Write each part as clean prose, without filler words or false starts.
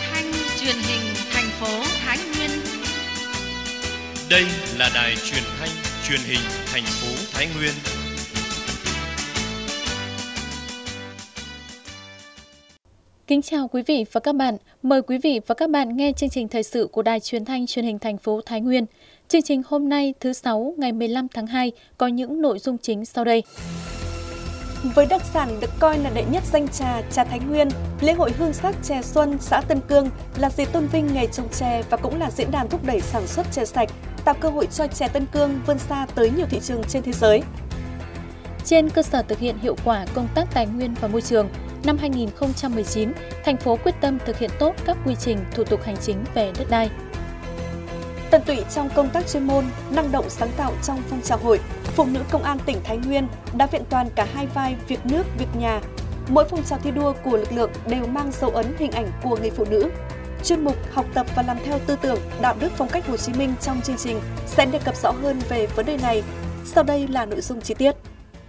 thanh truyền hình thành phố Thái Nguyên. Đây là đài truyền thanh truyền hình thành phố Thái Nguyên. Kính chào quý vị và các bạn. Mời quý vị và các bạn nghe chương trình thời sự của đài truyền thanh truyền hình thành phố Thái Nguyên. Chương trình hôm nay thứ Sáu ngày 15 tháng 2 có những nội dung chính sau đây. Với đặc sản được coi là đệ nhất danh trà Thái Nguyên, lễ hội hương sắc chè xuân xã Tân Cương là dịp tôn vinh nghề trồng chè và cũng là diễn đàn thúc đẩy sản xuất chè sạch, tạo cơ hội cho chè Tân Cương vươn xa tới nhiều thị trường trên thế giới. Trên cơ sở thực hiện hiệu quả công tác tài nguyên và môi trường, năm 2019, thành phố quyết tâm thực hiện tốt các quy trình thủ tục hành chính về đất đai. Tận tụy trong công tác chuyên môn, năng động sáng tạo trong phong trào hội, phụ nữ công an tỉnh Thái Nguyên đã vẹn toàn cả hai vai việc nước, việc nhà. Mỗi phong trào thi đua của lực lượng đều mang dấu ấn hình ảnh của người phụ nữ. Chuyên mục học tập và làm theo tư tưởng, đạo đức phong cách Hồ Chí Minh trong chương trình sẽ đề cập rõ hơn về vấn đề này. Sau đây là nội dung chi tiết.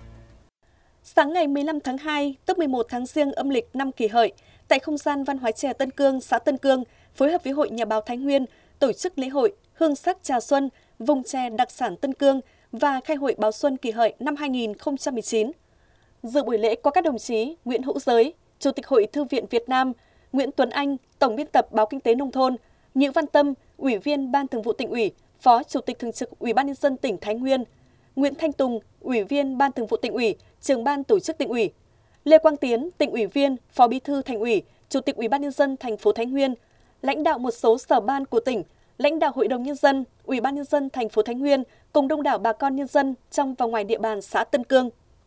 Sáng ngày 15 tháng 2, tức 11 tháng Giêng âm lịch năm Kỷ Hợi, tại không gian văn hóa chè Tân Cương, xã Tân Cương, phối hợp với Hội Nhà báo Thái Nguyên, tổ chức lễ hội hương sắc trà xuân, vùng chè đặc sản Tân Cương và khai hội báo xuân Kỷ Hợi năm 2019. Dự buổi lễ có các đồng chí Nguyễn Hữu Giới, Chủ tịch Hội Thư viện Việt Nam, Nguyễn Tuấn Anh, Tổng biên tập Báo Kinh tế Nông thôn, Nhữ Văn Tâm, Ủy viên Ban Thường vụ Tỉnh ủy, Phó Chủ tịch Thường trực Ủy ban nhân dân tỉnh Thái Nguyên, Nguyễn Thanh Tùng, Ủy viên Ban Thường vụ Tỉnh ủy, Trưởng ban Tổ chức Tỉnh ủy, Lê Quang Tiến, Tỉnh ủy viên, Phó Bí thư Thành ủy, Chủ tịch Ủy ban nhân dân thành phố Thái Nguyên, lãnh đạo một số sở ban của tỉnh, lãnh đạo Hội đồng nhân dân, Ủy ban nhân dân thành phố Thái Nguyên cùng đông đảo bà con nhân dân trong và ngoài địa bàn xã Tân Cương.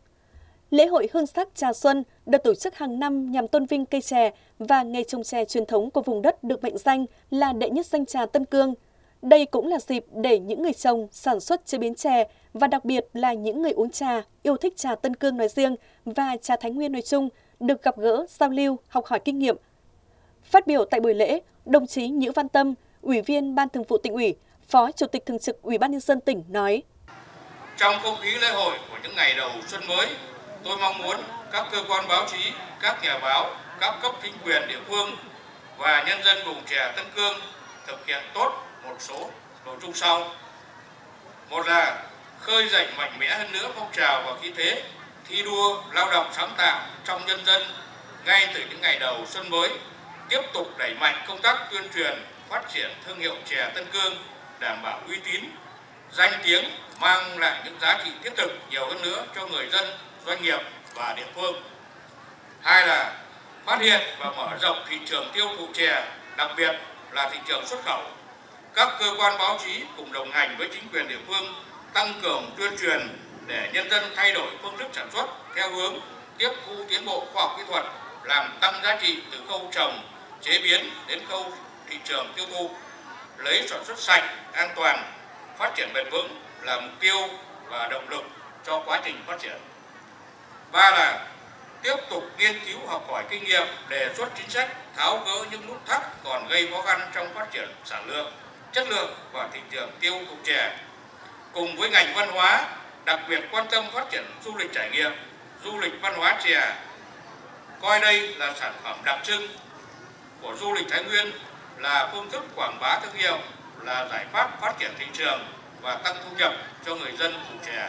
Lễ hội hương sắc trà xuân được tổ chức hàng năm nhằm tôn vinh cây chè và nghề trồng chè truyền thống của vùng đất được mệnh danh là đệ nhất danh trà Tân Cương. Đây cũng là dịp để những người trồng, sản xuất chế biến chè và đặc biệt là những người uống trà, yêu thích trà Tân Cương nói riêng và trà Thái Nguyên nói chung được gặp gỡ, giao lưu, học hỏi kinh nghiệm. Phát biểu tại buổi lễ, đồng chí Nhữ Văn Tâm, Ủy viên Ban Thường vụ Tỉnh ủy, Phó Chủ tịch Thường trực Ủy ban nhân dân tỉnh nói: Trong không khí lễ hội của những ngày đầu xuân mới, tôi mong muốn các cơ quan báo chí, các nhà báo, các cấp chính quyền địa phương và nhân dân vùng chè Tân Cương thực hiện tốt một số nội dung sau. Một là khơi dậy mạnh mẽ hơn nữa phong trào và khí thế thi đua lao động sáng tạo trong nhân dân ngay từ những ngày đầu xuân mới, tiếp tục đẩy mạnh công tác tuyên truyền, phát triển thương hiệu chè Tân Cương, đảm bảo uy tín, danh tiếng, mang lại những giá trị thiết thực nhiều hơn nữa cho người dân, doanh nghiệp và địa phương. Hai là phát hiện và mở rộng thị trường tiêu thụ chè, đặc biệt là thị trường xuất khẩu. Các cơ quan báo chí cùng đồng hành với chính quyền địa phương tăng cường tuyên truyền để nhân dân thay đổi phương thức sản xuất theo hướng tiếp thu tiến bộ khoa học kỹ thuật, làm tăng giá trị từ khâu trồng, chế biến đến khâu thị trường tiêu thụ, lấy sản xuất sạch, an toàn, phát triển bền vững là mục tiêu và động lực cho quá trình phát triển. Ba là tiếp tục nghiên cứu học hỏi kinh nghiệm, đề xuất chính sách, tháo gỡ những nút thắt còn gây khó khăn trong phát triển sản lượng, chất lượng và thị trường tiêu thụ chè. Cùng với ngành văn hóa, đặc biệt quan tâm phát triển du lịch trải nghiệm, du lịch văn hóa chè, coi đây là sản phẩm đặc trưng của du lịch Thái Nguyên, là phương thức quảng bá thương hiệu, là giải pháp phát triển thị trường và tăng thu nhập cho người dân vùng chè.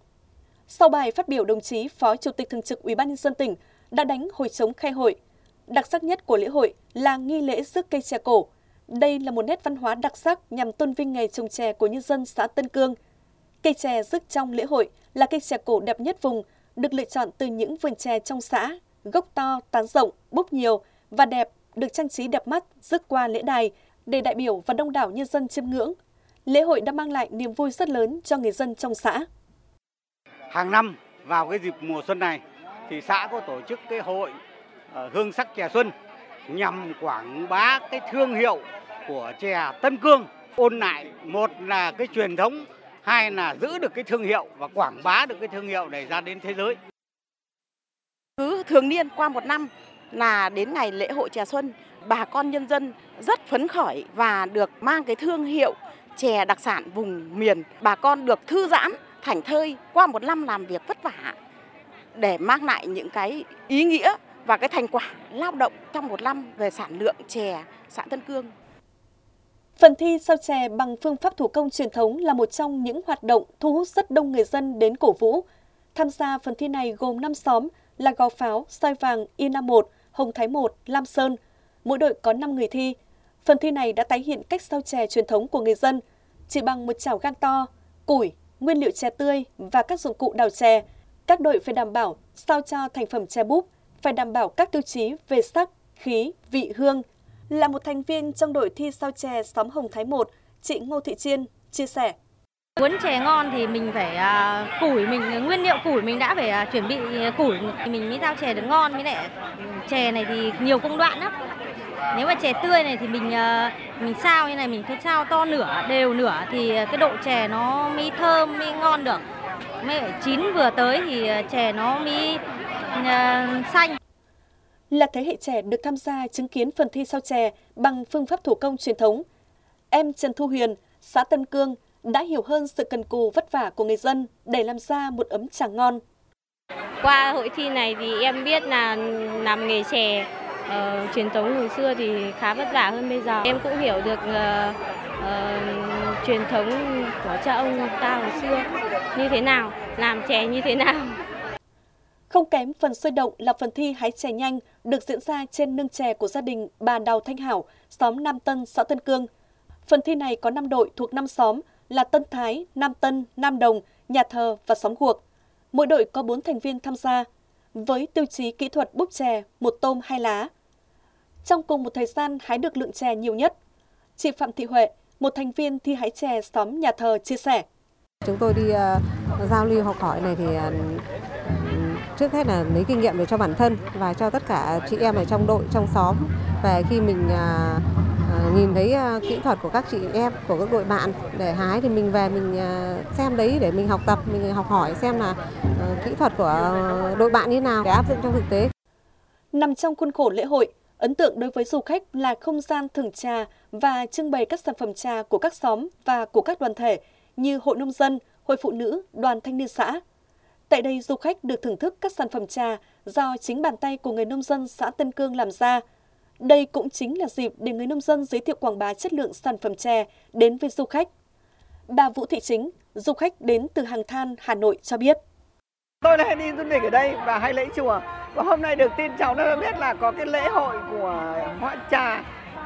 Sau bài phát biểu, đồng chí Phó Chủ tịch Thường trực Ủy ban nhân dân tỉnh đã đánh hồi trống khai hội. Đặc sắc nhất của lễ hội là nghi lễ rước cây chè cổ. Đây là một nét văn hóa đặc sắc nhằm tôn vinh nghề trồng chè của nhân dân xã Tân Cương. Cây chè rước trong lễ hội là cây chè cổ đẹp nhất vùng, được lựa chọn từ những vườn chè trong xã, gốc to, tán rộng, búp nhiều và đẹp, được trang trí đẹp mắt rước qua lễ đài để đại biểu và đông đảo nhân dân chiêm ngưỡng. Lễ hội đã mang lại niềm vui rất lớn cho người dân trong xã. Hàng năm vào cái dịp mùa xuân này thì xã có tổ chức cái hội hương sắc chè xuân nhằm quảng bá cái thương hiệu của chè Tân Cương, ôn lại một là cái truyền thống, hai là giữ được cái thương hiệu và quảng bá được cái thương hiệu này ra đến thế giới. Cứ thường niên qua một năm là đến ngày lễ hội chè xuân, bà con nhân dân rất phấn khởi và được mang cái thương hiệu chè đặc sản vùng miền. Bà con được thư giãn, thảnh thơi qua một năm làm việc vất vả để mang lại những cái ý nghĩa và cái thành quả lao động trong một năm về sản lượng chè xã Tân Cương. Phần thi sao chè bằng phương pháp thủ công truyền thống là một trong những hoạt động thu hút rất đông người dân đến cổ vũ. Tham gia phần thi này gồm 5 xóm là Gò Pháo, Sai Vàng, Y Nam 1, Hồng Thái 1, Lam Sơn. Mỗi đội có 5 người thi. Phần thi này đã tái hiện cách sao chè truyền thống của người dân. Chỉ bằng một chảo gang to, củi, nguyên liệu chè tươi và các dụng cụ đào chè, các đội phải đảm bảo sao cho thành phẩm chè búp, phải đảm bảo các tiêu chí về sắc, khí, vị, hương. Là một thành viên trong đội thi sao chè xóm Hồng Thái 1, chị Ngô Thị Chiên chia sẻ. Muốn chè ngon thì mình phải nguyên liệu củi mình đã phải chuẩn bị củi mình mới sao chè được ngon. Với lại chè này thì nhiều công đoạn lắm. Nếu mà chè tươi này thì mình sao như này, mình phải sao to nửa, đều nửa thì cái độ chè nó mới thơm, mới ngon được. Mới chín vừa tới thì chè nó mới xanh. Là thế hệ trẻ được tham gia chứng kiến phần thi sao chè bằng phương pháp thủ công truyền thống, em Trần Thu Huyền, xã Tân Cương đã hiểu hơn sự cần cù vất vả của người dân để làm ra một ấm trà ngon. Qua hội thi này thì em biết là làm nghề chè truyền thống hồi xưa thì khá vất vả hơn bây giờ. Em cũng hiểu được truyền thống của cha ông ta hồi xưa như thế nào, làm chè như thế nào. Không kém phần sôi động là phần thi hái chè nhanh được diễn ra trên nương chè của gia đình bà Đào Thanh Hảo, xóm Nam Tân, xã Tân Cương. Phần thi này có 5 đội thuộc 5 xóm là Tân Thái, Nam Tân, Nam Đồng, Nhà Thờ và xóm Guộc. Mỗi đội có 4 thành viên tham gia, với tiêu chí kỹ thuật búp chè, 1 tôm 2 lá. Trong cùng một thời gian hái được lượng chè nhiều nhất, chị Phạm Thị Huệ, một thành viên thi hái chè xóm Nhà Thờ chia sẻ. Chúng tôi đi giao lưu học hỏi này thì trước hết là lấy kinh nghiệm để cho bản thân và cho tất cả chị em ở trong đội, trong xóm. Về khi mình nhìn thấy kỹ thuật của các chị em, của các đội bạn để hái thì mình về mình xem đấy để mình học tập, mình học hỏi xem là kỹ thuật của đội bạn như thế nào để áp dụng trong thực tế. Nằm trong khuôn khổ lễ hội, ấn tượng đối với du khách là không gian thưởng trà và trưng bày các sản phẩm trà của các xóm và của các đoàn thể như hội nông dân, hội phụ nữ, đoàn thanh niên xã. Tại đây, du khách được thưởng thức các sản phẩm trà do chính bàn tay của người nông dân xã Tân Cương làm ra. Đây cũng chính là dịp để người nông dân giới thiệu quảng bá chất lượng sản phẩm chè đến với du khách. Bà Vũ Thị Chính, du khách đến từ Hàng Than, Hà Nội cho biết. Tôi hay đi du lịch ở đây và hay lễ chùa. Và hôm nay được tin cháu nó biết là có cái lễ hội của hoa trà.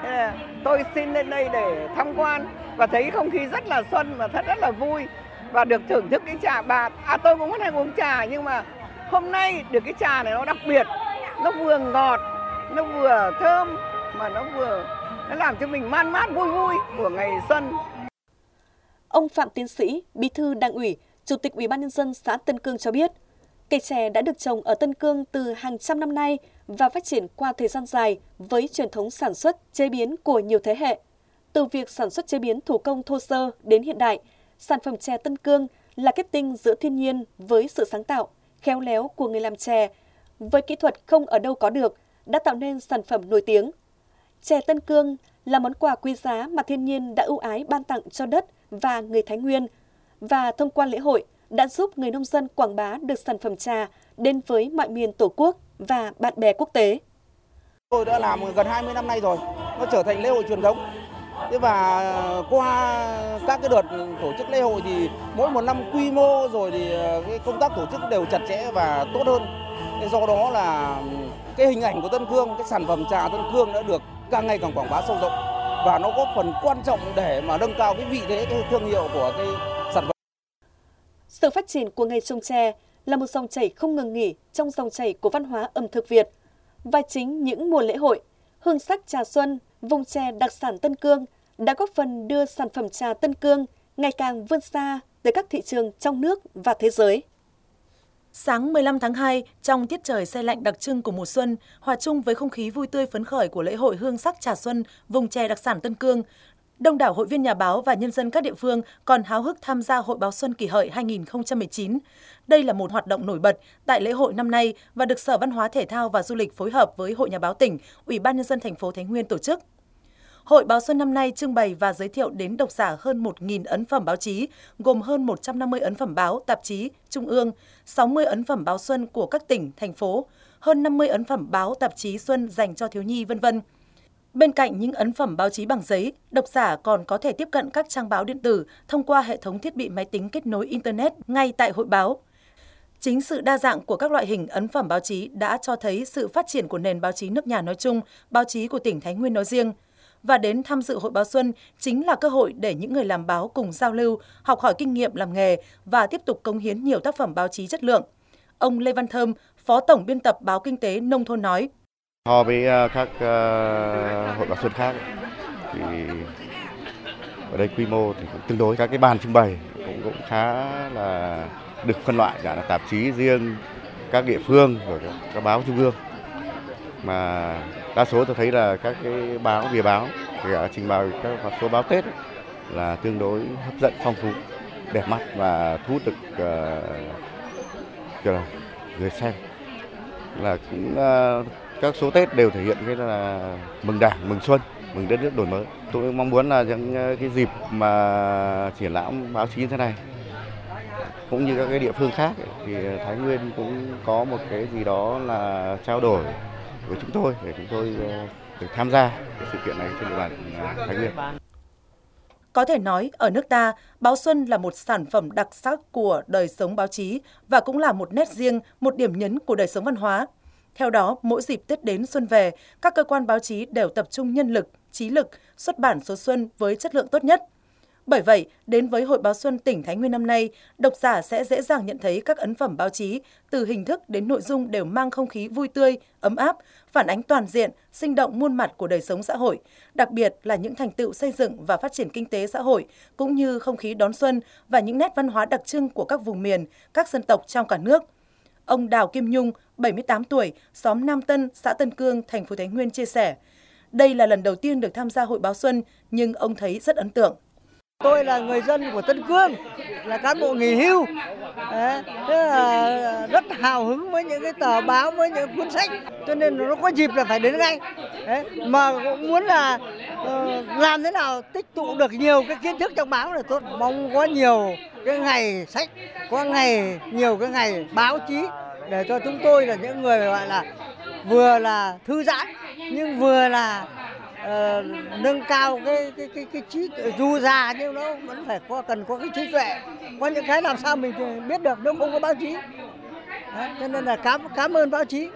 Tôi xin lên đây để tham quan và thấy không khí rất là xuân và rất là vui. Và được thưởng thức cái trà tôi cũng hay uống trà nhưng mà hôm nay được cái trà này nó đặc biệt. Nó vừa ngọt, nó vừa thơm mà nó làm cho mình man mát vui vui của ngày xuân. Ông Phạm Tiến Sĩ, Bí thư Đảng ủy, Chủ tịch Ủy ban nhân dân xã Tân Cương cho biết, cây chè đã được trồng ở Tân Cương từ hàng trăm năm nay và phát triển qua thời gian dài với truyền thống sản xuất, chế biến của nhiều thế hệ. Từ việc sản xuất chế biến thủ công thô sơ đến hiện đại, sản phẩm chè Tân Cương là kết tinh giữa thiên nhiên với sự sáng tạo, khéo léo của người làm chè, với kỹ thuật không ở đâu có được, đã tạo nên sản phẩm nổi tiếng. Chè Tân Cương là món quà quý giá mà thiên nhiên đã ưu ái ban tặng cho đất và người Thái Nguyên, và thông qua lễ hội đã giúp người nông dân quảng bá được sản phẩm trà đến với mọi miền Tổ quốc và bạn bè quốc tế. Tôi đã làm gần 20 năm nay rồi, nó trở thành lễ hội truyền thống. Thế và qua các cái đợt tổ chức lễ hội thì mỗi một năm quy mô rồi thì cái công tác tổ chức đều chặt chẽ và tốt hơn. Thế do đó là cái hình ảnh của Tân Cương, cái sản phẩm trà Tân Cương đã được càng ngày càng quảng bá sâu rộng và nó có phần quan trọng để mà nâng cao cái vị thế, cái thương hiệu của cái sản phẩm. Sự phát triển của nghề trồng chè là một dòng chảy không ngừng nghỉ trong dòng chảy của văn hóa ẩm thực Việt. Và chính những mùa lễ hội, hương sắc trà xuân, vùng chè đặc sản Tân Cương đã góp phần đưa sản phẩm trà Tân Cương ngày càng vươn xa tới các thị trường trong nước và thế giới. Sáng 15 tháng 2, trong tiết trời se lạnh đặc trưng của mùa xuân, hòa chung với không khí vui tươi phấn khởi của lễ hội hương sắc trà xuân vùng chè đặc sản Tân Cương, đông đảo hội viên nhà báo và nhân dân các địa phương còn háo hức tham gia Hội báo Xuân Kỷ Hợi 2019. Đây là một hoạt động nổi bật tại lễ hội năm nay và được Sở Văn hóa Thể thao và Du lịch phối hợp với Hội Nhà báo tỉnh, Ủy ban nhân dân thành phố Thái Nguyên tổ chức. Hội báo Xuân năm nay trưng bày và giới thiệu đến độc giả hơn 1.000 ấn phẩm báo chí, gồm hơn 150 ấn phẩm báo, tạp chí, trung ương, 60 ấn phẩm báo xuân của các tỉnh, thành phố, hơn 50 ấn phẩm báo tạp chí xuân dành cho thiếu nhi, v.v. Bên cạnh những ấn phẩm báo chí bằng giấy, độc giả còn có thể tiếp cận các trang báo điện tử thông qua hệ thống thiết bị máy tính kết nối Internet ngay tại hội báo. Chính sự đa dạng của các loại hình ấn phẩm báo chí đã cho thấy sự phát triển của nền báo chí nước nhà nói chung, báo chí của tỉnh Thái Nguyên nói riêng. Và đến tham dự Hội báo Xuân chính là cơ hội để những người làm báo cùng giao lưu, học hỏi kinh nghiệm làm nghề và tiếp tục cống hiến nhiều tác phẩm báo chí chất lượng. Ông Lê Văn Thơm, Phó Tổng biên tập báo Kinh tế Nông thôn nói: So với các hội báo xuân khác thì ở đây quy mô thì cũng tương đối, các cái bàn trưng bày cũng khá là được phân loại, cả là tạp chí riêng, các địa phương rồi các báo trung ương, mà đa số tôi thấy là các cái báo, bìa báo, trình bày các số báo Tết là tương đối hấp dẫn, phong phú, đẹp mắt và thu hút được người xem. Là cũng các số Tết đều thể hiện cái là mừng Đảng, mừng xuân, mừng đất nước đổi mới. Tôi mong muốn là những cái dịp mà triển lãm báo chí như thế này cũng như các cái địa phương khác thì Thái Nguyên cũng có một cái gì đó là trao đổi với chúng tôi để chúng tôi được tham gia cái sự kiện này trên địa bàn Thái Nguyên. Có thể nói, ở nước ta, báo xuân là một sản phẩm đặc sắc của đời sống báo chí và cũng là một nét riêng, một điểm nhấn của đời sống văn hóa. Theo đó, mỗi dịp Tết đến xuân về, các cơ quan báo chí đều tập trung nhân lực, trí lực, xuất bản số xuân với chất lượng tốt nhất. Bởi vậy, đến với Hội báo Xuân tỉnh Thái Nguyên năm nay, độc giả sẽ dễ dàng nhận thấy các ấn phẩm báo chí, từ hình thức đến nội dung đều mang không khí vui tươi, ấm áp, phản ánh toàn diện, sinh động muôn mặt của đời sống xã hội, đặc biệt là những thành tựu xây dựng và phát triển kinh tế xã hội, cũng như không khí đón xuân và những nét văn hóa đặc trưng của các vùng miền, các dân tộc trong cả nước. Ông Đào Kim Nhung, 78 tuổi, xóm Nam Tân, xã Tân Cương, thành phố Thái Nguyên chia sẻ, đây là lần đầu tiên được tham gia Hội báo Xuân, nhưng ông thấy rất ấn tượng. Tôi là người dân của Tân Cương, là cán bộ nghỉ hưu, thế là rất hào hứng với những cái tờ báo, với những cuốn sách, cho nên nó có dịp là phải đến ngay. Mà cũng muốn là làm thế nào tích tụ được nhiều cái kiến thức trong báo là tốt. Mong có nhiều cái ngày sách, có nhiều cái ngày báo chí để cho chúng tôi là những người gọi là vừa là thư giãn nhưng vừa là nâng cao cái trí, dù già nhưng nó vẫn phải cần có cái trí tuệ, có những cái làm sao mình biết được nếu không có báo chí. Cho nên là cảm ơn báo chí.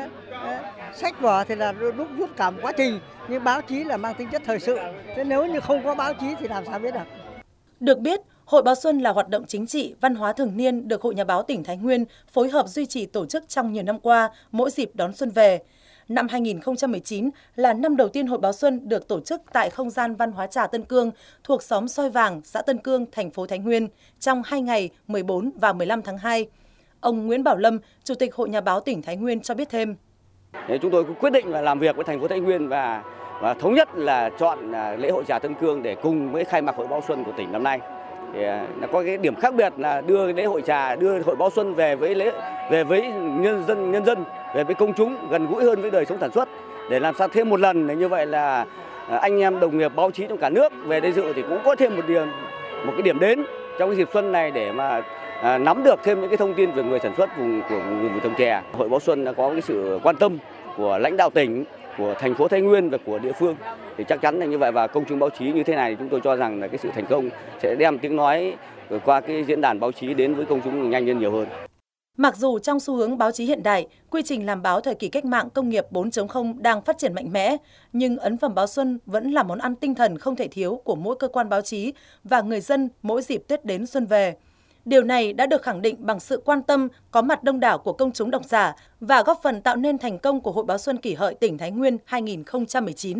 Sách vở thì là rút cả một quá trình, nhưng báo chí là mang tính chất thời sự. Thế nếu như không có báo chí thì làm sao biết được. Được biết, Hội báo Xuân là hoạt động chính trị, văn hóa thường niên được Hội Nhà báo tỉnh Thái Nguyên phối hợp duy trì tổ chức trong nhiều năm qua, mỗi dịp đón xuân về. Năm 2019 là năm đầu tiên Hội báo Xuân được tổ chức tại không gian văn hóa trà Tân Cương thuộc xóm Soi Vàng, xã Tân Cương, thành phố Thái Nguyên trong 2 ngày 14 và 15 tháng 2. Ông Nguyễn Bảo Lâm, Chủ tịch Hội Nhà báo tỉnh Thái Nguyên cho biết thêm. Chúng tôi quyết định là làm việc với thành phố Thái Nguyên và thống nhất là chọn lễ hội trà Tân Cương để cùng với khai mạc Hội báo Xuân của tỉnh năm nay. Thì có cái điểm khác biệt là đưa lễ hội trà, đưa Hội báo Xuân về với nhân dân, về với công chúng, gần gũi hơn với đời sống sản xuất, để làm sao thêm một lần như vậy là anh em đồng nghiệp báo chí trong cả nước về đây dự thì cũng có thêm một cái điểm đến trong cái dịp xuân này để mà nắm được thêm những cái thông tin về người sản xuất của vùng trồng chè. Hội báo Xuân đã có cái sự quan tâm của lãnh đạo tỉnh, của thành phố Thái Nguyên và của địa phương, thì chắc chắn là như vậy, và công chúng báo chí như thế này chúng tôi cho rằng là cái sự thành công sẽ đem tiếng nói qua cái diễn đàn báo chí đến với công chúng nhanh hơn, nhiều hơn. Mặc dù trong xu hướng báo chí hiện đại, quy trình làm báo thời kỳ cách mạng công nghiệp 4.0 đang phát triển mạnh mẽ, nhưng ấn phẩm báo xuân vẫn là món ăn tinh thần không thể thiếu của mỗi cơ quan báo chí và người dân mỗi dịp Tết đến xuân về. Điều này đã được khẳng định bằng sự quan tâm, có mặt đông đảo của công chúng độc giả và góp phần tạo nên thành công của Hội báo Xuân Kỷ Hợi tỉnh Thái Nguyên 2019.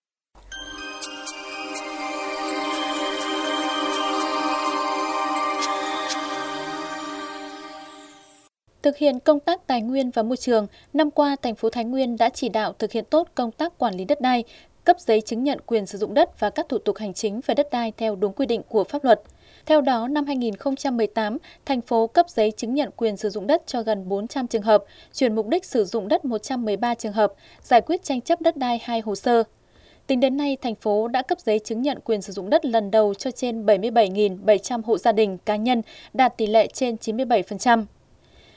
Thực hiện công tác tài nguyên và môi trường, năm qua thành phố Thái Nguyên đã chỉ đạo thực hiện tốt công tác quản lý đất đai, cấp giấy chứng nhận quyền sử dụng đất và các thủ tục hành chính về đất đai theo đúng quy định của pháp luật. Theo đó, năm 2018, thành phố cấp giấy chứng nhận quyền sử dụng đất cho gần 400 trường hợp, chuyển mục đích sử dụng đất 113 trường hợp, giải quyết tranh chấp đất đai 2 hồ sơ. Tính đến nay, thành phố đã cấp giấy chứng nhận quyền sử dụng đất lần đầu cho trên 77.700 hộ gia đình cá nhân, đạt tỷ lệ trên 97%.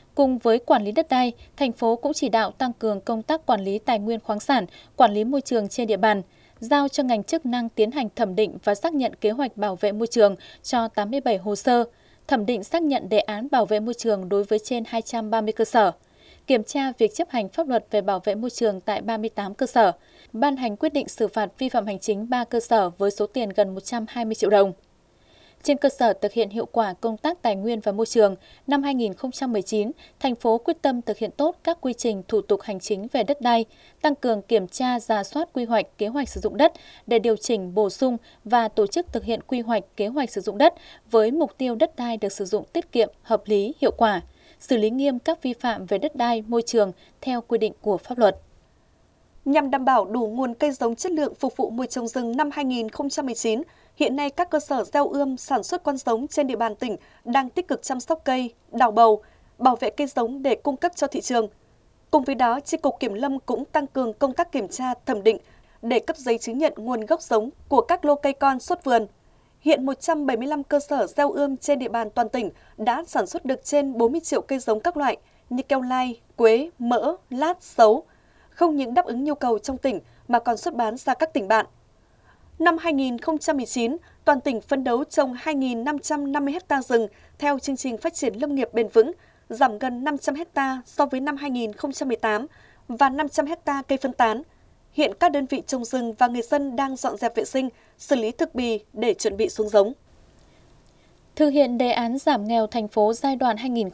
Cùng với quản lý đất đai, thành phố cũng chỉ đạo tăng cường công tác quản lý tài nguyên khoáng sản, quản lý môi trường trên địa bàn, giao cho ngành chức năng tiến hành thẩm định và xác nhận kế hoạch bảo vệ môi trường cho 87 hồ sơ, thẩm định xác nhận đề án bảo vệ môi trường đối với trên 230 cơ sở, kiểm tra việc chấp hành pháp luật về bảo vệ môi trường tại 38 cơ sở, ban hành quyết định xử phạt vi phạm hành chính 3 cơ sở với số tiền gần 120 triệu đồng. Trên cơ sở thực hiện hiệu quả công tác tài nguyên và môi trường, năm 2019, thành phố quyết tâm thực hiện tốt các quy trình thủ tục hành chính về đất đai, tăng cường kiểm tra, rà soát quy hoạch, kế hoạch sử dụng đất để điều chỉnh, bổ sung và tổ chức thực hiện quy hoạch, kế hoạch sử dụng đất với mục tiêu đất đai được sử dụng tiết kiệm, hợp lý, hiệu quả, xử lý nghiêm các vi phạm về đất đai, môi trường theo quy định của pháp luật. Nhằm đảm bảo đủ nguồn cây giống chất lượng phục vụ mùa trồng rừng năm 2019, hiện nay các cơ sở gieo ươm sản xuất con giống trên địa bàn tỉnh đang tích cực chăm sóc cây, đào bầu, bảo vệ cây giống để cung cấp cho thị trường. Cùng với đó, Chi cục Kiểm lâm cũng tăng cường công tác kiểm tra, thẩm định để cấp giấy chứng nhận nguồn gốc giống của các lô cây con xuất vườn. Hiện 175 cơ sở gieo ươm trên địa bàn toàn tỉnh đã sản xuất được trên 40 triệu cây giống các loại như keo lai, quế, mỡ, lát, sấu, không những đáp ứng nhu cầu trong tỉnh mà còn xuất bán ra các tỉnh bạn. Năm 2019, toàn tỉnh phấn đấu trồng 2.550 ha rừng theo chương trình phát triển lâm nghiệp bền vững, giảm gần 500 ha so với năm 2018 và 500 ha cây phân tán. Hiện các đơn vị trồng rừng và người dân đang dọn dẹp vệ sinh, xử lý thực bì để chuẩn bị xuống giống. Thực hiện đề án giảm nghèo thành phố giai đoạn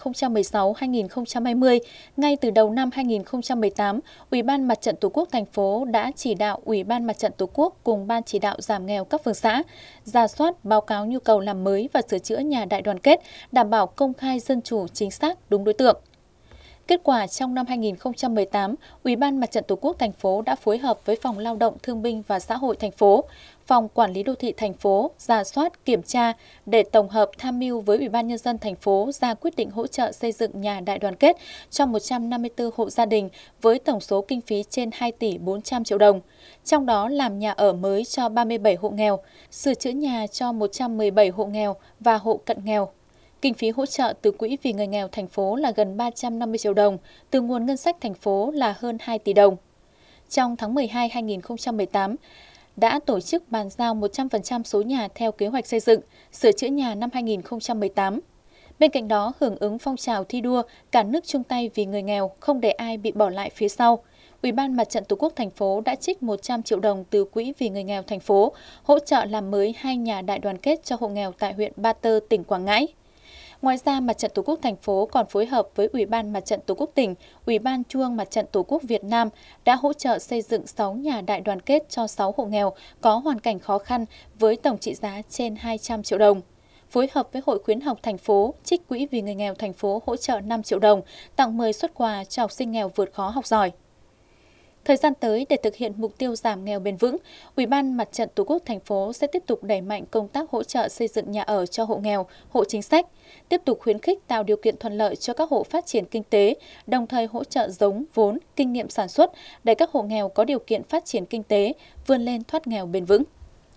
2016-2020, ngay từ đầu năm 2018, Ủy ban Mặt trận Tổ quốc thành phố đã chỉ đạo Ủy ban Mặt trận Tổ quốc cùng Ban chỉ đạo giảm nghèo các phường xã, rà soát, báo cáo nhu cầu làm mới và sửa chữa nhà đại đoàn kết, đảm bảo công khai dân chủ, chính xác, đúng đối tượng. Kết quả trong năm 2018, Ủy ban Mặt trận Tổ quốc thành phố đã phối hợp với Phòng Lao động Thương binh và Xã hội thành phố, Phòng Quản lý đô thị thành phố rà soát, kiểm tra để tổng hợp tham mưu với Ủy ban Nhân dân thành phố ra quyết định hỗ trợ xây dựng nhà đại đoàn kết cho 154 hộ gia đình với tổng số kinh phí trên 2 tỷ 400 triệu đồng. Trong đó làm nhà ở mới cho 37 hộ nghèo, sửa chữa nhà cho 117 hộ nghèo và hộ cận nghèo. Kinh phí hỗ trợ từ Quỹ vì người nghèo thành phố là gần 350 triệu đồng, từ nguồn ngân sách thành phố là hơn 2 tỷ đồng. Trong tháng 12 2018, đã tổ chức bàn giao 100% số nhà theo kế hoạch xây dựng, sửa chữa nhà năm 2018. Bên cạnh đó, hưởng ứng phong trào thi đua, cả nước chung tay vì người nghèo, không để ai bị bỏ lại phía sau. Ủy ban Mặt trận Tổ quốc thành phố đã trích 100 triệu đồng từ Quỹ vì người nghèo thành phố, hỗ trợ làm mới 2 nhà đại đoàn kết cho hộ nghèo tại huyện Ba Tơ, tỉnh Quảng Ngãi. Ngoài ra, Mặt trận Tổ quốc thành phố còn phối hợp với Ủy ban Mặt trận Tổ quốc tỉnh, Ủy ban Trung ương Mặt trận Tổ quốc Việt Nam đã hỗ trợ xây dựng 6 nhà đại đoàn kết cho 6 hộ nghèo có hoàn cảnh khó khăn với tổng trị giá trên 200 triệu đồng. Phối hợp với Hội khuyến học thành phố, trích Quỹ vì người nghèo thành phố hỗ trợ 5 triệu đồng, tặng 10 suất quà cho học sinh nghèo vượt khó học giỏi. Thời gian tới, để thực hiện mục tiêu giảm nghèo bền vững, Ủy ban Mặt trận Tổ quốc thành phố sẽ tiếp tục đẩy mạnh công tác hỗ trợ xây dựng nhà ở cho hộ nghèo, hộ chính sách, tiếp tục khuyến khích tạo điều kiện thuận lợi cho các hộ phát triển kinh tế, đồng thời hỗ trợ giống, vốn, kinh nghiệm sản xuất để các hộ nghèo có điều kiện phát triển kinh tế, vươn lên thoát nghèo bền vững.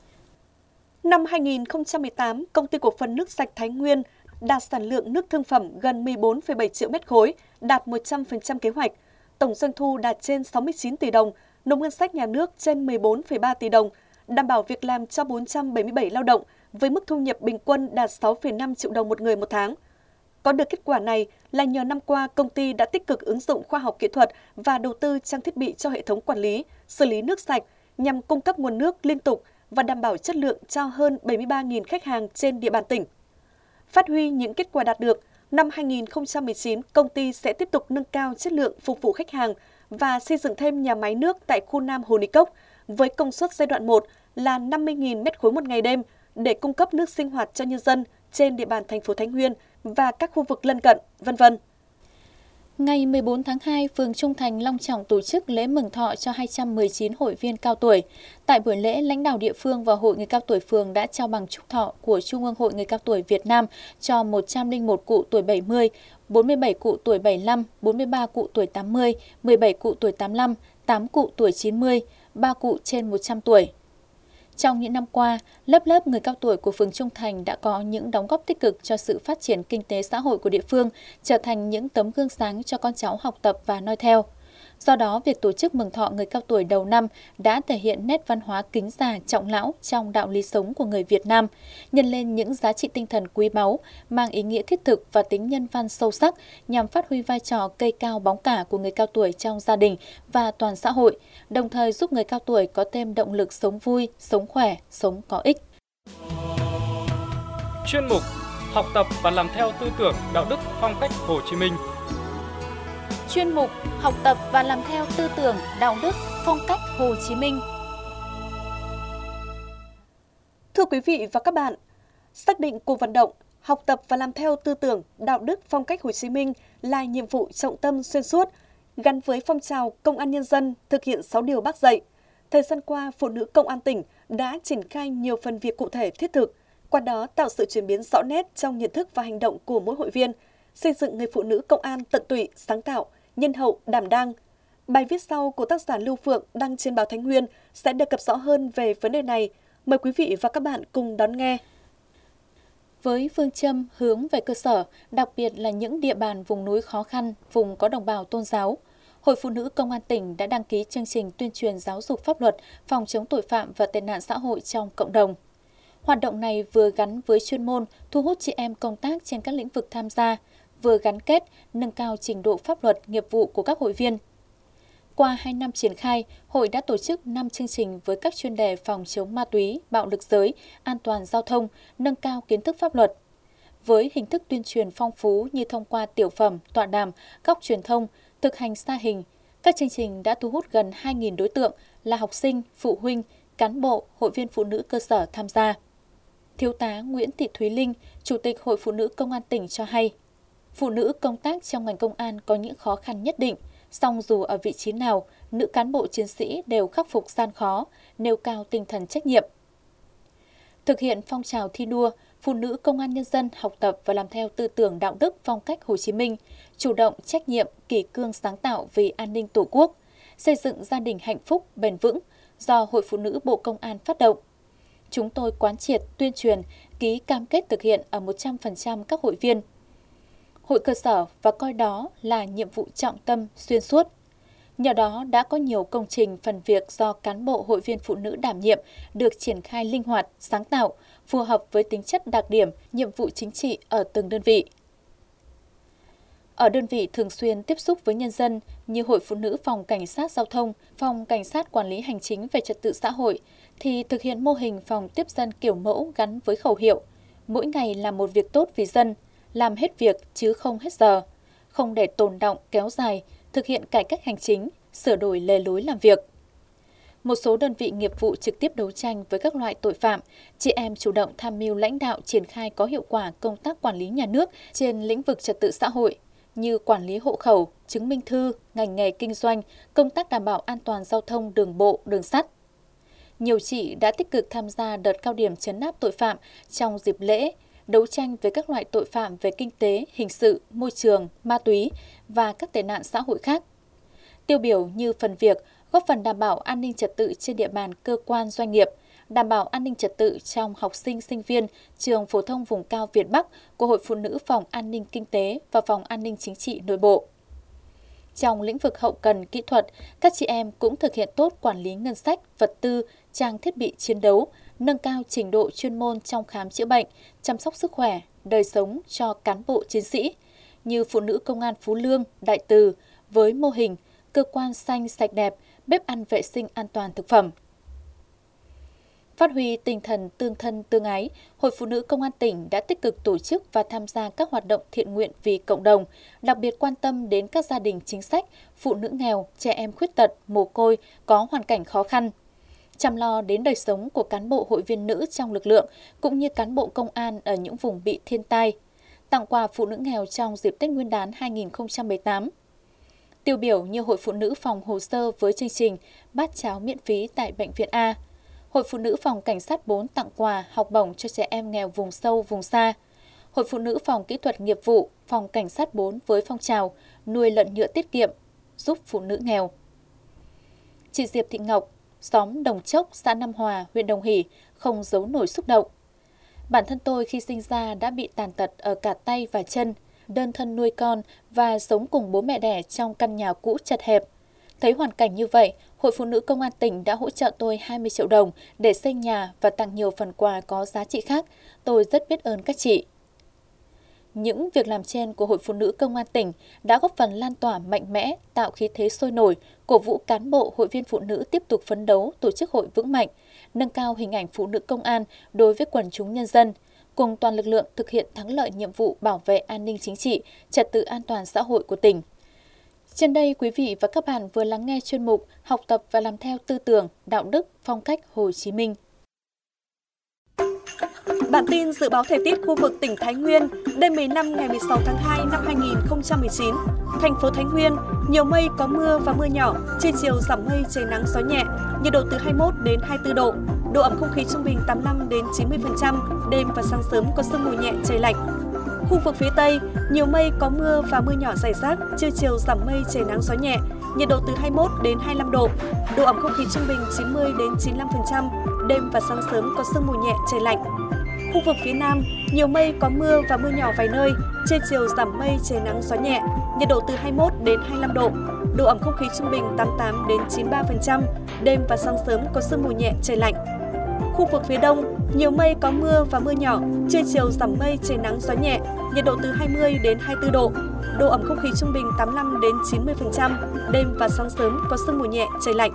Năm 2018, Công ty Cổ phần Nước sạch Thái Nguyên đạt sản lượng nước thương phẩm gần 14,7 triệu mét khối, đạt 100% kế hoạch. Tổng doanh thu đạt trên 69 tỷ đồng, nộp ngân sách nhà nước trên 14,3 tỷ đồng, đảm bảo việc làm cho 477 lao động với mức thu nhập bình quân đạt 6,5 triệu đồng một người một tháng. Có được kết quả này là nhờ năm qua công ty đã tích cực ứng dụng khoa học kỹ thuật và đầu tư trang thiết bị cho hệ thống quản lý, xử lý nước sạch nhằm cung cấp nguồn nước liên tục và đảm bảo chất lượng cho hơn 73.000 khách hàng trên địa bàn tỉnh. Phát huy những kết quả đạt được, năm 2019, công ty sẽ tiếp tục nâng cao chất lượng phục vụ khách hàng và xây dựng thêm nhà máy nước tại khu Nam Hồ Nì Cốc với công suất giai đoạn 1 là 50.000 mét khối một ngày đêm để cung cấp nước sinh hoạt cho nhân dân trên địa bàn thành phố Thái Nguyên và các khu vực lân cận, v.v. Ngày 14 tháng 2, phường Trung Thành long trọng tổ chức lễ mừng thọ cho 219 hội viên cao tuổi. Tại buổi lễ, lãnh đạo địa phương và Hội người cao tuổi phường đã trao bằng chúc thọ của Trung ương Hội người cao tuổi Việt Nam cho 101 cụ tuổi 70, 47 cụ tuổi 75, 43 cụ tuổi 80, 17 cụ tuổi 85, 8 cụ tuổi 90, 3 cụ trên 100 tuổi. Trong những năm qua, lớp người cao tuổi của phường Trung Thành đã có những đóng góp tích cực cho sự phát triển kinh tế xã hội của địa phương, trở thành những tấm gương sáng cho con cháu học tập và noi theo. Do đó, việc tổ chức mừng thọ người cao tuổi đầu năm đã thể hiện nét văn hóa kính già trọng lão trong đạo lý sống của người Việt Nam, nhân lên những giá trị tinh thần quý báu, mang ý nghĩa thiết thực và tính nhân văn sâu sắc nhằm phát huy vai trò cây cao bóng cả của người cao tuổi trong gia đình và toàn xã hội, đồng thời giúp người cao tuổi có thêm động lực sống vui, sống khỏe, sống có ích. Chuyên mục Học tập và làm theo tư tưởng đạo đức phong cách Hồ Chí Minh. Chuyên mục Học tập và làm theo tư tưởng đạo đức phong cách Hồ Chí Minh. Thưa quý vị và các bạn, xác định cuộc vận động học tập và làm theo tư tưởng đạo đức phong cách Hồ Chí Minh là nhiệm vụ trọng tâm xuyên suốt, gắn với phong trào Công an Nhân dân thực hiện 6 điều Bác dạy. Thời gian qua, Phụ nữ Công an tỉnh đã triển khai nhiều phần việc cụ thể thiết thực, qua đó tạo sự chuyển biến rõ nét trong nhận thức và hành động của mỗi hội viên, xây dựng người phụ nữ công an tận tụy, sáng tạo, nhân hậu, đảm đang. Bài viết sau của tác giả Lưu Phượng đăng trên báo Thái Nguyên sẽ đề cập rõ hơn về vấn đề này. Mời quý vị và các bạn cùng đón nghe. Với phương châm hướng về cơ sở, đặc biệt là những địa bàn vùng núi khó khăn, vùng có đồng bào tôn giáo, Hội Phụ nữ Công an tỉnh đã đăng ký chương trình tuyên truyền giáo dục pháp luật, phòng chống tội phạm và tệ nạn xã hội trong cộng đồng. Hoạt động này vừa gắn với chuyên môn, thu hút chị em công tác trên các lĩnh vực tham gia, vừa gắn kết, nâng cao trình độ pháp luật, nghiệp vụ của các hội viên. Qua 2 năm triển khai, hội đã tổ chức 5 chương trình với các chuyên đề phòng chống ma túy, bạo lực giới, an toàn giao thông, nâng cao kiến thức pháp luật. Với hình thức tuyên truyền phong phú như thông qua tiểu phẩm, tọa đàm, góc truyền thông, thực hành xa hình, các chương trình đã thu hút gần 2.000 đối tượng là học sinh, phụ huynh, cán bộ, hội viên phụ nữ cơ sở tham gia. Thiếu tá Nguyễn Thị Thúy Linh, Chủ tịch Hội Phụ nữ Công an tỉnh cho hay, phụ nữ công tác trong ngành công an có những khó khăn nhất định, song dù ở vị trí nào, nữ cán bộ chiến sĩ đều khắc phục gian khó, nêu cao tinh thần trách nhiệm. Thực hiện phong trào thi đua, Phụ nữ Công an Nhân dân học tập và làm theo tư tưởng đạo đức phong cách Hồ Chí Minh, chủ động trách nhiệm, kỷ cương sáng tạo vì an ninh Tổ quốc, xây dựng gia đình hạnh phúc, bền vững do Hội Phụ nữ Bộ Công an phát động. Chúng tôi quán triệt, tuyên truyền, ký cam kết thực hiện ở 100% các hội viên, hội cơ sở và coi đó là nhiệm vụ trọng tâm xuyên suốt. Nhờ đó đã có nhiều công trình phần việc do cán bộ hội viên phụ nữ đảm nhiệm được triển khai linh hoạt, sáng tạo, phù hợp với tính chất đặc điểm, nhiệm vụ chính trị ở từng đơn vị. Ở đơn vị thường xuyên tiếp xúc với nhân dân như Hội Phụ nữ Phòng Cảnh sát Giao thông, Phòng Cảnh sát Quản lý Hành chính về Trật tự xã hội, thì thực hiện mô hình phòng tiếp dân kiểu mẫu gắn với khẩu hiệu mỗi ngày làm một việc tốt vì dân, làm hết việc chứ không hết giờ, không để tồn đọng kéo dài, thực hiện cải cách hành chính, sửa đổi lề lối làm việc. Một số đơn vị nghiệp vụ trực tiếp đấu tranh với các loại tội phạm, chị em chủ động tham mưu lãnh đạo triển khai có hiệu quả công tác quản lý nhà nước trên lĩnh vực trật tự xã hội như quản lý hộ khẩu, chứng minh thư, ngành nghề kinh doanh, công tác đảm bảo an toàn giao thông đường bộ, đường sắt. Nhiều chị đã tích cực tham gia đợt cao điểm trấn áp tội phạm trong dịp lễ, đấu tranh với các loại tội phạm về kinh tế, hình sự, môi trường, ma túy và các tệ nạn xã hội khác. Tiêu biểu như phần việc góp phần đảm bảo an ninh trật tự trên địa bàn cơ quan doanh nghiệp, đảm bảo an ninh trật tự trong học sinh, sinh viên trường phổ thông vùng cao Việt Bắc của Hội Phụ nữ Phòng An ninh Kinh tế và Phòng An ninh Chính trị Nội bộ. Trong lĩnh vực hậu cần kỹ thuật, các chị em cũng thực hiện tốt quản lý ngân sách, vật tư, trang thiết bị chiến đấu, nâng cao trình độ chuyên môn trong khám chữa bệnh, chăm sóc sức khỏe, đời sống cho cán bộ chiến sĩ, như Phụ nữ Công an Phú Lương, Đại Từ, với mô hình cơ quan xanh sạch đẹp, bếp ăn vệ sinh an toàn thực phẩm. Phát huy tinh thần tương thân tương ái, Hội Phụ nữ Công an tỉnh đã tích cực tổ chức và tham gia các hoạt động thiện nguyện vì cộng đồng, đặc biệt quan tâm đến các gia đình chính sách, phụ nữ nghèo, trẻ em khuyết tật, mồ côi, có hoàn cảnh khó khăn. Chăm lo đến đời sống của cán bộ hội viên nữ trong lực lượng, cũng như cán bộ công an ở những vùng bị thiên tai. Tặng quà phụ nữ nghèo trong dịp Tết Nguyên đán 2018. Tiêu biểu như Hội Phụ nữ Phòng Hồ sơ với chương trình bát cháo miễn phí tại Bệnh viện A. Hội Phụ nữ Phòng Cảnh sát 4 tặng quà học bổng cho trẻ em nghèo vùng sâu, vùng xa. Hội Phụ nữ Phòng Kỹ thuật Nghiệp vụ Phòng Cảnh sát 4 với phong trào nuôi lợn nhựa tiết kiệm, giúp phụ nữ nghèo. Chị Diệp Thị Ngọc, xóm Đồng Chốc, xã Nam Hòa, huyện Đồng Hỷ, không giấu nổi xúc động. Bản thân tôi khi sinh ra đã bị tàn tật ở cả tay và chân, đơn thân nuôi con và sống cùng bố mẹ đẻ trong căn nhà cũ chật hẹp. Thấy hoàn cảnh như vậy, Hội Phụ nữ Công an tỉnh đã hỗ trợ tôi 20 triệu đồng để xây nhà và tặng nhiều phần quà có giá trị khác. Tôi rất biết ơn các chị. Những việc làm trên của Hội Phụ nữ Công an tỉnh đã góp phần lan tỏa mạnh mẽ, tạo khí thế sôi nổi, cổ vũ cán bộ, hội viên phụ nữ tiếp tục phấn đấu, tổ chức hội vững mạnh, nâng cao hình ảnh phụ nữ công an đối với quần chúng nhân dân, cùng toàn lực lượng thực hiện thắng lợi nhiệm vụ bảo vệ an ninh chính trị, trật tự an toàn xã hội của tỉnh. Trên đây, quý vị và các bạn vừa lắng nghe chuyên mục Học tập và làm theo tư tưởng, đạo đức, phong cách Hồ Chí Minh. Bản tin dự báo thời tiết khu vực tỉnh Thái Nguyên đêm 15 ngày 16 tháng 2 năm 2019. Thành phố Thái Nguyên, nhiều mây có mưa và mưa nhỏ, trưa chiều giảm mây trời nắng gió nhẹ, nhiệt độ từ 21 đến 24 độ, độ ẩm không khí trung bình 85 đến 90%, đêm và sáng sớm có sương mù nhẹ trời lạnh. Khu vực phía Tây, nhiều mây có mưa và mưa nhỏ rải rác, trưa chiều giảm mây trời nắng gió nhẹ, nhiệt độ từ 21 đến 25 độ, độ ẩm không khí trung bình 90 đến 95%, đêm và sáng sớm có sương mù nhẹ trời lạnh. Khu vực phía Nam, nhiều mây có mưa và mưa nhỏ vài nơi, trưa chiều giảm mây trời nắng gió nhẹ, nhiệt độ từ 21 đến 25 độ, độ ẩm không khí trung bình 88 đến 93%, đêm và sáng sớm có sương mù nhẹ trời lạnh. Khu vực phía Đông, nhiều mây có mưa và mưa nhỏ, trưa chiều giảm mây trời nắng gió nhẹ, nhiệt độ từ 20 đến 24 độ, độ ẩm không khí trung bình 85 đến 90%, đêm và sáng sớm có sương mù nhẹ trời lạnh.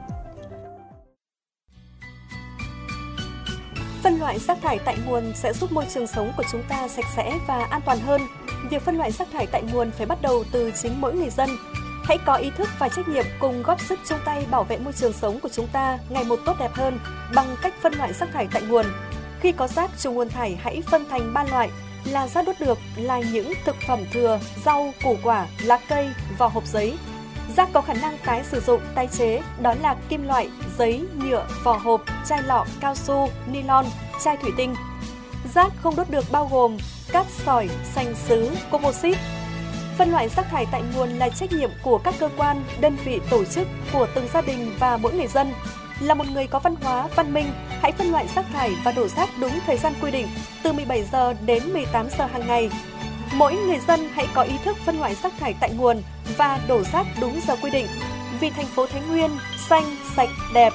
Phân loại rác thải tại nguồn sẽ giúp môi trường sống của chúng ta sạch sẽ và an toàn hơn. Việc phân loại rác thải tại nguồn phải bắt đầu từ chính mỗi người dân. Hãy có ý thức và trách nhiệm cùng góp sức chung tay bảo vệ môi trường sống của chúng ta ngày một tốt đẹp hơn bằng cách phân loại rác thải tại nguồn. Khi có rác trùng nguồn thải hãy phân thành 3 loại là rác đốt được là những thực phẩm thừa, rau, củ quả, lá cây, vỏ hộp giấy. Rác có khả năng tái sử dụng, tái chế đó là kim loại, giấy, nhựa, vỏ hộp, chai lọ, cao su, nylon, chai thủy tinh. Rác không đốt được bao gồm cát sỏi, sành sứ, composite. Phân loại rác thải tại nguồn là trách nhiệm của các cơ quan, đơn vị, tổ chức, của từng gia đình và mỗi người dân. Là một người có văn hóa, văn minh, hãy phân loại rác thải và đổ rác đúng thời gian quy định, từ 17 giờ đến 18 giờ hàng ngày. Mỗi người dân hãy có ý thức phân loại rác thải tại nguồn và đổ rác đúng giờ quy định. Vì thành phố Thái Nguyên xanh, sạch, đẹp.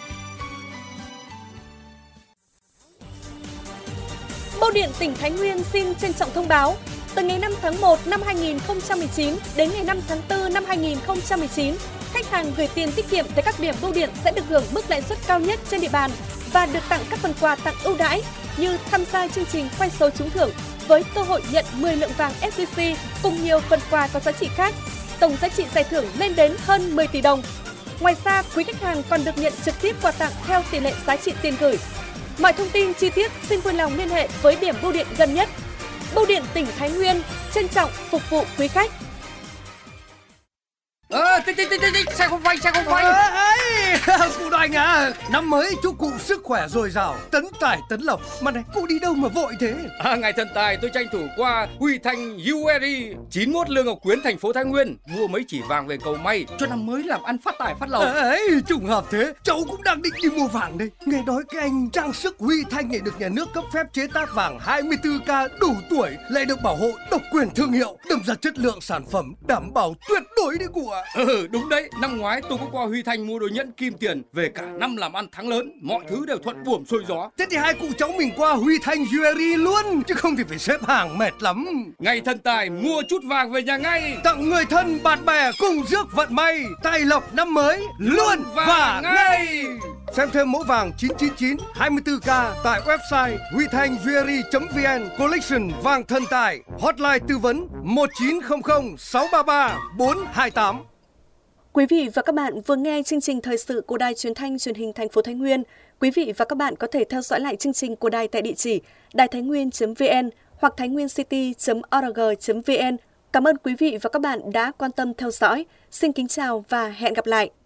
Bưu điện tỉnh Thái Nguyên xin trân trọng thông báo, từ ngày 5 tháng 1 năm 2019 đến ngày 5 tháng 4 năm 2019, khách hàng gửi tiền tiết kiệm tới các điểm bưu điện sẽ được hưởng mức lãi suất cao nhất trên địa bàn và được tặng các phần quà tặng ưu đãi như tham gia chương trình khoe số trúng thưởng với cơ hội nhận 10 lượng vàng SJC cùng nhiều phần quà có giá trị khác. Tổng giá trị giải thưởng lên đến hơn 10 tỷ đồng. Ngoài ra, quý khách hàng còn được nhận trực tiếp quà tặng theo tỷ lệ giá trị tiền gửi. Mọi thông tin chi tiết xin vui lòng liên hệ với điểm bưu điện gần nhất. Bưu điện tỉnh Thái Nguyên trân trọng phục vụ quý khách. Xe không phanh. Cụ Đoành à, năm mới chúc cụ sức khỏe dồi dào, tấn tài tấn lộc. Mà này, cụ đi đâu mà vội thế? Ngày thần tài tôi tranh thủ qua Huy Thanh Jewelry 91 Lương Ngọc Quyến, thành phố Thái Nguyên, mua mấy chỉ vàng về cầu may cho năm mới làm ăn phát tài phát lộc. Trùng hợp thế, cháu cũng đang định đi mua vàng đây. Nghe nói cái anh trang sức Huy Thanh này được nhà nước cấp phép chế tác vàng 24K đủ tuổi, lại được bảo hộ độc quyền thương hiệu, đâm ra chất lượng sản phẩm đảm bảo tuyệt đối đấy cụ ạ. Đúng đấy, năm ngoái tôi cũng qua Huy Thanh mua đôi nhẫn kim tiền, về cả năm làm ăn thắng lớn, mọi thứ đều thuận buồm xuôi gió. Thế thì hai cụ cháu mình qua Huy Thanh Jewelry luôn, chứ không thì phải xếp hàng mệt lắm. Ngày thần tài mua chút vàng về nhà ngay, tặng người thân bạn bè cùng rước vận may, tài lộc năm mới luôn và ngay. Xem thêm mẫu vàng 999 24K tại website huithanhjewelry.vn, collection vàng thần tài, hotline tư vấn 1900 633 428. Quý vị và các bạn vừa nghe chương trình thời sự của Đài Truyền thanh Truyền hình thành phố Thái Nguyên. Quý vị và các bạn có thể theo dõi lại chương trình của đài tại địa chỉ đàithainguyen.vn hoặc thainguencity.org.vn. Cảm ơn quý vị và các bạn đã quan tâm theo dõi. Xin kính chào và hẹn gặp lại.